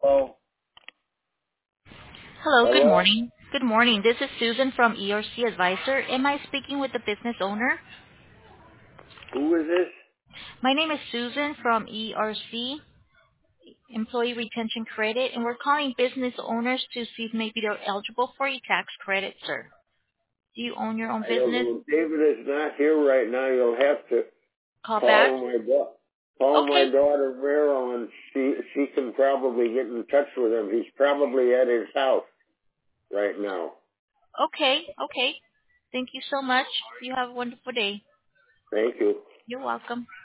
Oh, Hello, good hello? morning. Good morning. This is Susan from ERC Advisor. Am I speaking with the business owner? Who is this? My name is Susan from ERC, Employee Retention Credit, and we're calling business owners to see if maybe they're eligible for a tax credit, sir. Do you own your own I don't business? know. David is not here right now. You'll have to Call back? call call my Okay. daughter Marilyn. She can probably get in touch with him. He's probably at his house right now. Okay. Thank you so much. You have a wonderful day. Thank you. You're welcome.